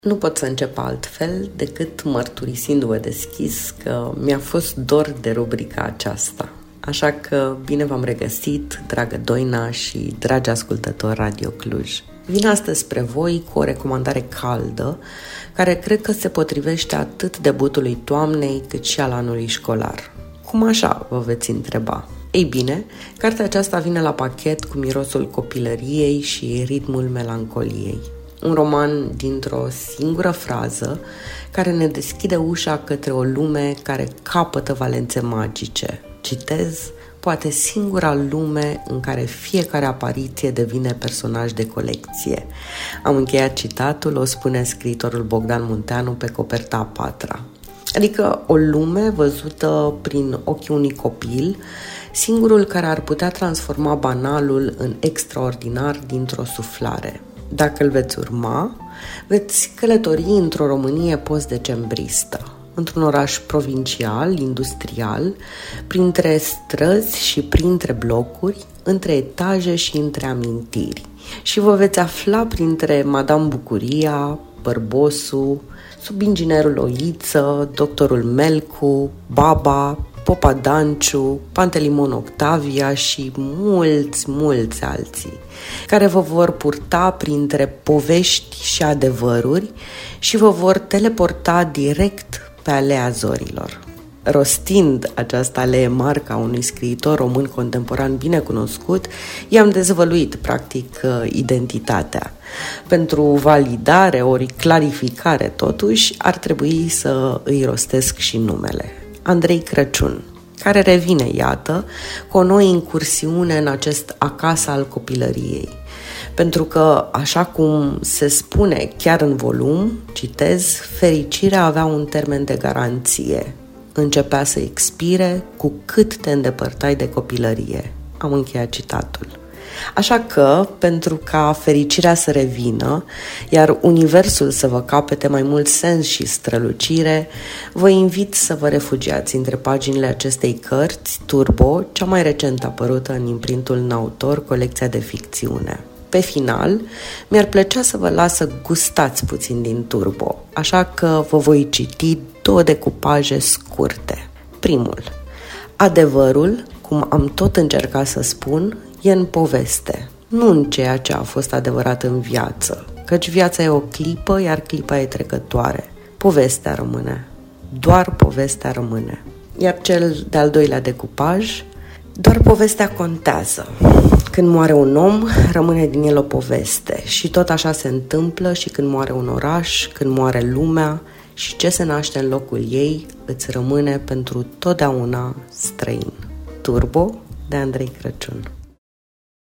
Nu pot să încep altfel decât mărturisindu-vă deschis că mi-a fost dor de rubrica aceasta. Așa că bine v-am regăsit, dragă Doina și dragi ascultători Radio Cluj. Vin astăzi spre voi cu o recomandare caldă, care cred că se potrivește atât debutului toamnei cât și al anului școlar. Cum așa, vă veți întreba? Ei bine, cartea aceasta vine la pachet cu mirosul copilăriei și ritmul melancoliei. Un roman dintr-o singură frază care ne deschide ușa către o lume care capătă valențe magice. Citez, poate singura lume în care fiecare apariție devine personaj de colecție. Am încheiat citatul, o spune scriitorul Bogdan Munteanu pe coperta a patra. Adică o lume văzută prin ochii unui copil, singurul care ar putea transforma banalul în extraordinar dintr-o suflare. Dacă îl veți urma, veți călători într-o Românie post-decembristă, într-un oraș provincial, industrial, printre străzi și printre blocuri, între etaje și între amintiri. Și vă veți afla printre Madame Bucuria, Bărbosu, subinginerul Oiță, doctorul Melcu, Baba, Popa Danciu, Pantelimon Octavia și mulți alții, care vă vor purta printre povești și adevăruri și vă vor teleporta direct pe alea zorilor. Rostind această alee marca unui scriitor român contemporan bine cunoscut, i-am dezvăluit, practic, identitatea. Pentru validare ori clarificare, totuși, ar trebui să îi rostesc și numele. Andrei Crăciun, care revine, iată, cu o nouă incursiune în acest acasă al copilăriei. Pentru că, așa cum se spune chiar în volum, citez, fericirea avea un termen de garanție. Începea să expire cu cât te îndepărtai de copilărie. Am încheiat citatul. Așa că, pentru ca fericirea să revină, iar universul să vă capete mai mult sens și strălucire, vă invit să vă refugiați între paginile acestei cărți, Turbo, cea mai recent apărută în imprintul Nautor, colecția de ficțiune. Pe final, mi-ar plăcea să vă las să gustați puțin din Turbo, așa că vă voi citi 2 decupaje scurte. Primul. Adevărul, cum am tot încercat să spun, e în poveste, nu în ceea ce a fost adevărat în viață, căci viața e o clipă, iar clipa e trecătoare. Povestea rămâne. Doar povestea rămâne. Iar cel de-al doilea decupaj, doar povestea contează. Când moare un om, rămâne din el o poveste și tot așa se întâmplă și când moare un oraș, când moare lumea și ce se naște în locul ei îți rămâne pentru totdeauna străin. Turbo, de Andrei Crăciun.